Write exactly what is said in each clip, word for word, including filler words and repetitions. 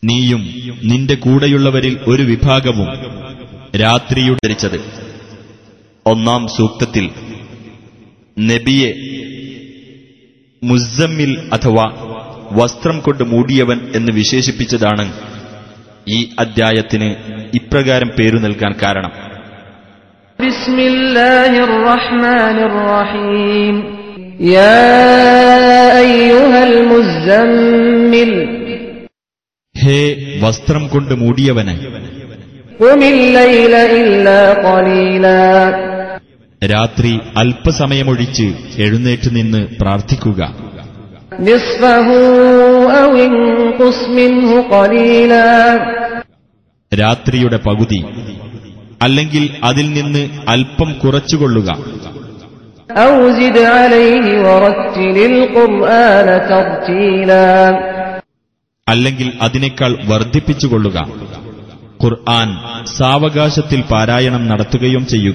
നീയും നിന്റെ കൂടെയുള്ളവരിൽ ഒരു വിഭാഗവും രാത്രിയുടെ ധരിച്ചത്. ഒന്നാം സൂക്തത്തിൽ നബിയെ മുസ്സമ്മിൽ അഥവാ വസ്ത്രം കൊണ്ട് മൂടിയവൻ എന്ന് വിശേഷിപ്പിച്ചതാണ് ഈ അദ്ധ്യായത്തിന് ഇപ്രകാരം പേരു നൽകാൻ കാരണം. ബിസ്മില്ലാഹിർ റഹ്മാനിർ റഹീം. യാ അയ്യുഹൽ മുസ്സമ്മിൽ, ഹേ വസ്ത്രം കൊണ്ട് മൂടിയവനെ, ഖുമിൽ ലൈല ഇല്ലാ ഖലീലാ, രാത്രി അല്പസമയമൊഴിച്ച് എഴുന്നേറ്റ് നിന്ന് പ്രാർത്ഥിക്കുക. നിസ്ഫഹു ഔ ഇൻഖുസ് മിൻഹു ഖലീലാ, രാത്രിയുടെ പകുതി അല്ലെങ്കിൽ അതിൽ നിന്ന് അല്പം കുറച്ചുകൊള്ളുക. ഔ സിദ് അലൈഹി വറത്തിലിൽ ഖുർആന തർതീലാ, അല്ലെങ്കിൽ അതിനേക്കാൾ വർദ്ധിപ്പിച്ചുകൊള്ളുക. ഖുർആൻ സാവകാശത്തിൽ പാരായണം നടത്തുകയും ചെയ്യുക.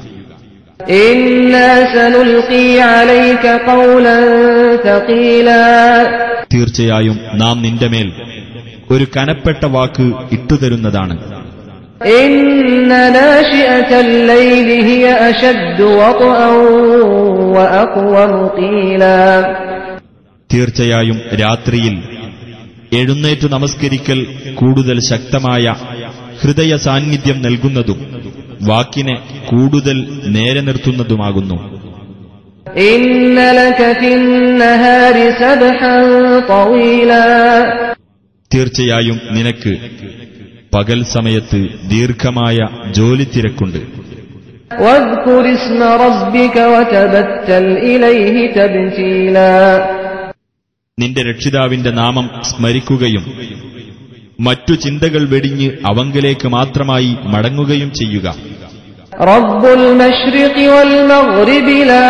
ഇന്നാ സനുൽഖി അലൈക ഖൗലൻ തഖീലാ, തീർച്ചയായും നാം നിന്റെ മേൽ ഒരു കനപ്പെട്ട വാക്ക് ഇട്ടുതരുന്നതാണ്. ഇന്ന നാശിഅതൽ ലൈലി ഹിയ അശദ്ദു വഖഅൻ വഅഖ്വമു ഖീലാ, തീർച്ചയായും രാത്രിയിൽ എഴുന്നേറ്റു നമസ്കരിക്കൽ കൂടുതൽ ശക്തമായ ഹൃദയ സാന്നിധ്യം നൽകുന്നതും വാക്കിനെ കൂടുതൽ നേരെ നിർത്തുന്നതുമാകുന്നു. ഇന്ന ലക ഫിന്നഹാരി സബ്ഹൻ തവീലാ, തീർച്ചയായും നിനക്ക് പകൽ സമയത്ത് ദീർഘമായ ജോലി തിരക്കുണ്ട്. വദ്കുർ ഇസ്മ റബ്ബിക വതബത്തൽ ഇലൈഹി തബ്തീലാ, നിന്റെ രക്ഷിതാവിന്റെ നാമം സ്മരിക്കുകയും മറ്റു ചിന്തകൾ വെടിഞ്ഞ് അവങ്കലേക്ക് മാത്രമായി മടങ്ങുകയും ചെയ്യുക. റബ്ബുൽ മശ്രിഖി വൽ മഗ്രിബി ലാ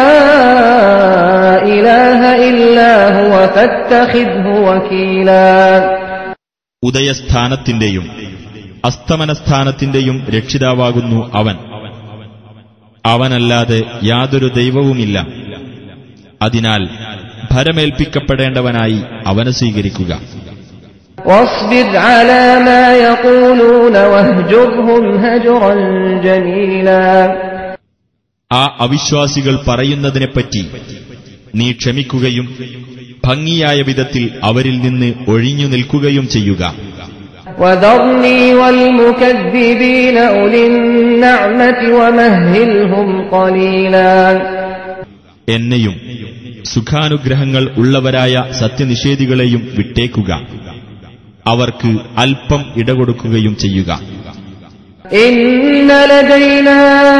ഇലാഹ ഇല്ലാ ഹുവ ഫത്തഖിദ്ഹു വകീലാ, ഉദയസ്ഥാനത്തിന്റെയും അസ്തമനസ്ഥാനത്തിന്റെയും രക്ഷിതാവാകുന്നു അവൻ. അവനല്ലാതെ യാതൊരു ദൈവവുമില്ല. അതിനാൽ ഭരമേൽപ്പിക്കപ്പെടേണ്ടവനായി അവനെ സ്വീകരിക്കുക. വസ്ബിർ അലാ മാ യഖൂലൂന വഹ്ജുർഹും ഹജ്റൻ ജമീലാ, ആ അവിശ്വാസികൾ പറയുന്നതിനെപ്പറ്റി നീ ക്ഷമിക്കുകയും ഭംഗിയായ വിധത്തിൽ അവരിൽ നിന്ന് ഒഴിഞ്ഞു നിൽക്കുകയും ചെയ്യുക. വദർനി വൽ മുകദ്ദിബീന ഉലിൻ നഅമതി വമഹ്ഹിൽഹും ഖലീലാ, എന്നെയും സുഖാനുഗ്രഹങ്ങൾ ഉള്ളവരായ സത്യനിഷേധികളെയും വിട്ടേക്കുക. അവർക്ക് അല്പം ഇടകൊടുക്കുകയും ചെയ്യുക. ഇന്ന ലദൈനാ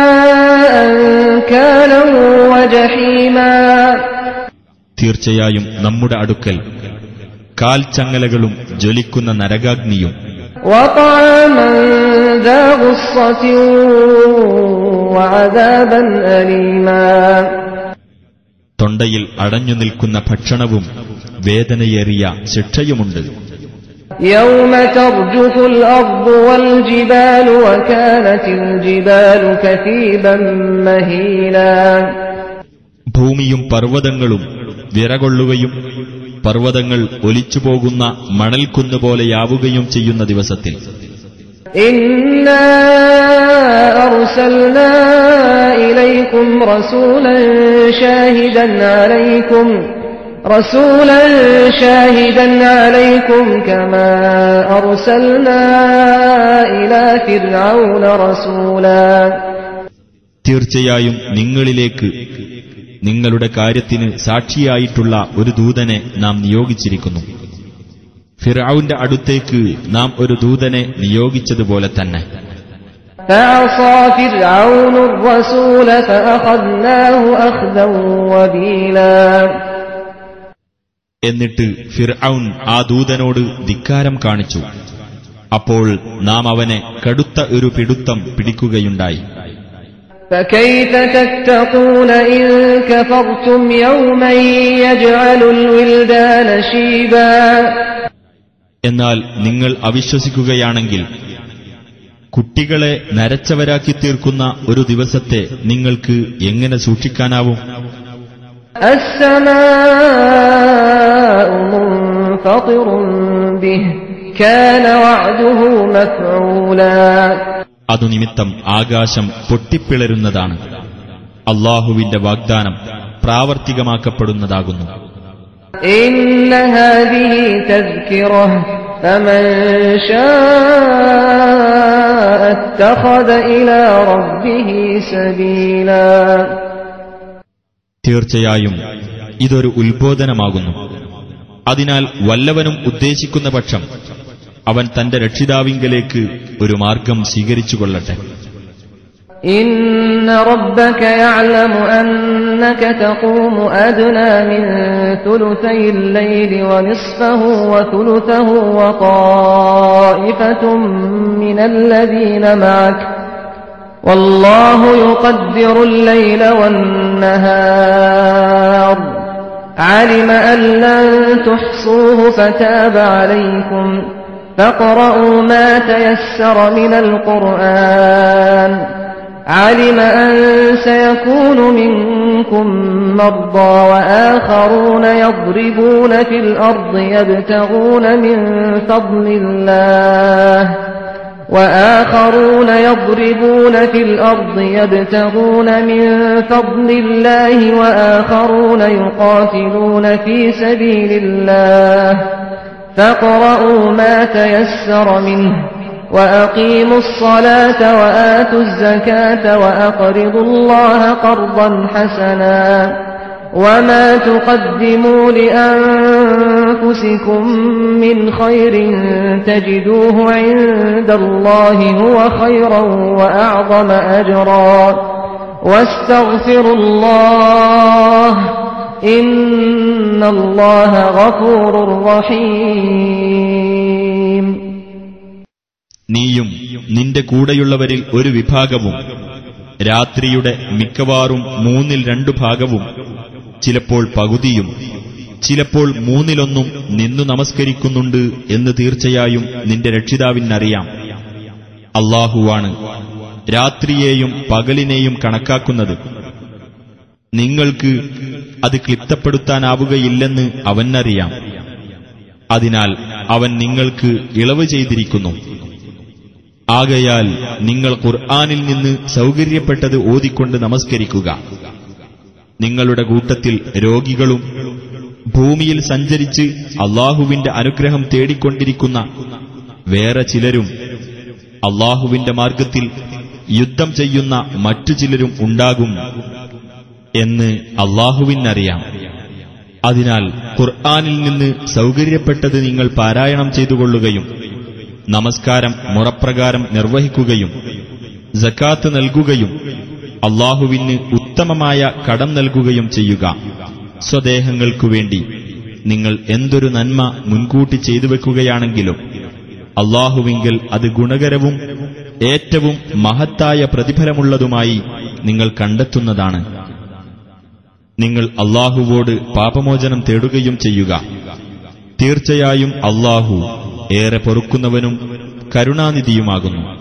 അൻകാലൻ വജഹീമാ, തീർച്ചയായും നമ്മുടെ അടുക്കൽ കാൽച്ചങ്ങലകളും ജ്വലിക്കുന്ന നരകാഗ്നിയും വതഅമൻ ദാ ഗുസ്സത്തിൻ വഅദാബൻ അലീമാ, തൊണ്ടയിൽ അടഞ്ഞു നിൽക്കുന്ന ഭക്ഷണവും വേദനയേറിയ ശിക്ഷയുമുണ്ട്. യൗമ തർജുഫുൽ അർദു വൽ ജിബാലു വകാനത്തിൽ ജിബാലു കസീബൻ മഹീലാ, ഭൂമിയും പർവ്വതങ്ങളും വിറകൊള്ളുകയും പർവ്വതങ്ങൾ ഒലിച്ചുപോകുന്ന മണൽക്കുന്നുപോലെയാവുകയും ചെയ്യുന്ന ദിവസത്തിൽ ഇന്നാ അർസൽനാ ഇലൈക്കും റസൂലൻ ഷാഹിദൻ അലൈക്കും റസൂലൻ ഷാഹിദൻ അലൈക്കും കമാ അർസൽനാ ഇലാ ഫിർഔന റസൂലാ, തീർച്ചയായും നിങ്ങളിലേക്ക് നിങ്ങളുടെ കാര്യത്തിന് സാക്ഷിയായിട്ടുള്ള ഒരു ദൂതനെ നാം നിയോഗിച്ചിരിക്കുന്നു. ഫിർഔന്റെ അടുത്തേക്ക് നാം ഒരു ദൂതനെ നിയോഗിച്ചതുപോലെ തന്നെ. ഫഅസാ ഫിർഔനു റസൂല ഫഅഖദ്നാഹു അഖ്ദൻ വബീലാ, എന്നിട്ട് ഫിർഔൻ ആ ദൂതനോട് ധിക്കാരം കാണിച്ചു. അപ്പോൾ നാം അവനെ കടുത്ത ഒരു പിടുത്തം പിടിക്കുകയുണ്ടായി. فكيف تتقون إن كفرتم يوما يجعل الولدان شيبا, എന്നാൽ നിങ്ങൾ അവിശ്വസിക്കുകയാണെങ്കിൽ കുട്ടികളെ നരച്ചവരാക്കി തീർക്കുന്ന ഒരു ദിവസത്തെ നിങ്ങൾക്ക് എങ്ങനെ സൂക്ഷിക്കാനാവും? السماء منفطر به كان وعده مفعولا. അതുനിമിത്തം ആകാശം പൊട്ടിപ്പിളരുന്നതാണ്. അല്ലാഹുവിന്റെ വാഗ്ദാനം പ്രാവർത്തികമാക്കപ്പെടുന്നതാകുന്നു. إن هذه تذكرة فمن شاء اتخذ إلى ربه سبيلا. തീർച്ചയായും ഇതൊരു ഉത്ബോധനമാകുന്നു. അതിനാൽ വല്ലവനും ഉദ്ദേശിക്കുന്ന പക്ഷം അവൻ തന്റെ രക്ഷിതാവിങ്കലേക്ക് ഒരു മാർഗം സ്വീകരിച്ചുകൊള്ളട്ടെ. إن ربك يعلم أنك تقوم أدنى من ثلثي الليل ونصفه وثلثه وطائفة من الذين معك والله يقدر الليل والنهار علم أن لن تحصوه فتاب عليكم فاقرؤوا ما تيسر من القرآن علم أن سيكون منكم مرضى وآخرون يضربون في الأرض يبتغون من فضل الله وآخرون يضربون في الأرض يبتغون من فضل الله وآخرون يقاتلون في سبيل الله فاقرؤوا ما تيسر منه وأقيموا الصلاة وآتوا الزكاة وأقرضوا الله قرضا حسنا وما تقدموا لأنفسكم من خير تجدوه عند الله هو خيرا وأعظم أجرا واستغفروا الله إن الله غفور رحيم. നീയും നിന്റെ കൂടെയുള്ളവരിൽ ഒരു വിഭാഗവും രാത്രിയുടെ മിക്കവാറും മൂന്നിൽ രണ്ടു ഭാഗവും ചിലപ്പോൾ പകുതിയും ചിലപ്പോൾ മൂന്നിലൊന്നും നിന്നു നമസ്കരിക്കുന്നുണ്ട് എന്ന് തീർച്ചയായും നിന്റെ രക്ഷിതാവിനറിയാം. അല്ലാഹുവാണ് രാത്രിയെയും പകലിനെയും കണക്കാക്കുന്നത്. നിങ്ങൾക്ക് അത് ക്ലിപ്തപ്പെടുത്താനാവുകയില്ലെന്ന് അവനറിയാം. അതിനാൽ അവൻ നിങ്ങൾക്ക് ഇളവ് ചെയ്തിരിക്കുന്നു. ആകയാൽ നിങ്ങൾ ഖുർആനിൽ നിന്ന് സൗകര്യപ്പെട്ടത് ഓതിക്കൊണ്ട് നമസ്കരിക്കുക. നിങ്ങളുടെ കൂട്ടത്തിൽ രോഗികളും ഭൂമിയിൽ സഞ്ചരിച്ച് അല്ലാഹുവിന്റെ അനുഗ്രഹം തേടിക്കൊണ്ടിരിക്കുന്ന വേറെ ചിലരും അല്ലാഹുവിന്റെ മാർഗത്തിൽ യുദ്ധം ചെയ്യുന്ന മറ്റു ചിലരും ഉണ്ടാകും എന്ന് അല്ലാഹുവിനറിയാം. അതിനാൽ ഖുർആനിൽ നിന്ന് സൗകര്യപ്പെട്ടത് നിങ്ങൾ പാരായണം ചെയ്തുകൊള്ളുകയും നമസ്കാരം മുറപ്രകാരം നിർവഹിക്കുകയും സക്കാത്ത് നൽകുകയും അല്ലാഹുവിന് ഉത്തമമായ കടം നൽകുകയും ചെയ്യുക. സ്വദേഹങ്ങൾക്കുവേണ്ടി നിങ്ങൾ എന്തൊരു നന്മ മുൻകൂട്ടി ചെയ്തു വെക്കുകയാണെങ്കിലും അല്ലാഹുവിങ്കൽ അത് ഗുണകരവും ഏറ്റവും മഹത്തായ പ്രതിഫലമുള്ളതുമായി നിങ്ങൾ കണ്ടെത്തുന്നതാണ്. നിങ്ങൾ അല്ലാഹുവോട് പാപമോചനം തേടുകയും ചെയ്യുക. തീർച്ചയായും അല്ലാഹു ഏറെ പൊറുക്കുന്നവനും കരുണാനിധിയുമാകുന്നു.